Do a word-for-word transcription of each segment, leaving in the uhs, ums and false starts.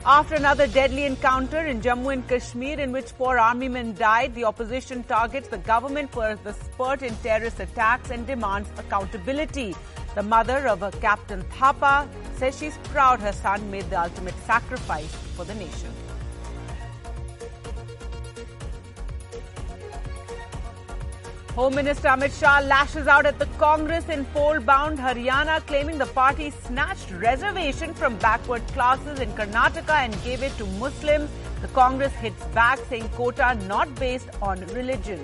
After another deadly encounter in Jammu and Kashmir in which four army men died, the opposition targets the government for the spurt in terrorist attacks and demands accountability. The mother of a Captain Thapa says she's proud her son made the ultimate sacrifice for the nation. Home Minister Amit Shah lashes out at the Congress in poll-bound Haryana, claiming the party snatched reservation from backward classes in Karnataka and gave it to Muslims. The Congress hits back, saying quota not based on religion.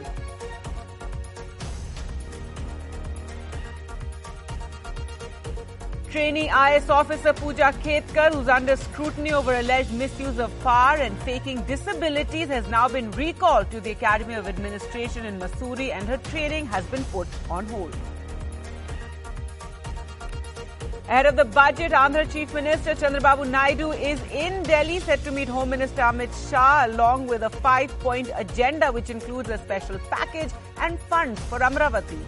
Trainee I A S officer Pooja Khetkar, who's under scrutiny over alleged misuse of power and faking disabilities, has now been recalled to the Academy of Administration in Mussoorie, and her training has been put on hold. Ahead of the budget, Andhra Chief Minister Chandrababu Naidu is in Delhi, set to meet Home Minister Amit Shah along with a five-point agenda which includes a special package and funds for Amravati.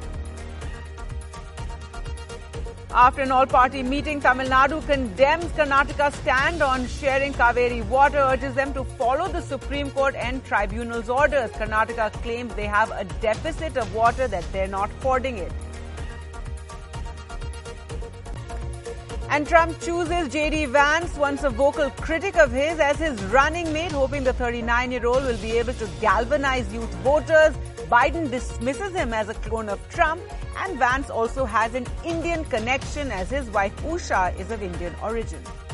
After an all-party meeting, Tamil Nadu condemns Karnataka's stand on sharing Kaveri water, urges them to follow the Supreme Court and tribunal's orders. Karnataka claims they have a deficit of water, that they're not hoarding it. And Trump chooses J D Vance, once a vocal critic of his, as his running mate, hoping the thirty-nine-year-old will be able to galvanize youth voters. Biden dismisses him as a clone of Trump, and Vance also has an Indian connection as his wife Usha is of Indian origin.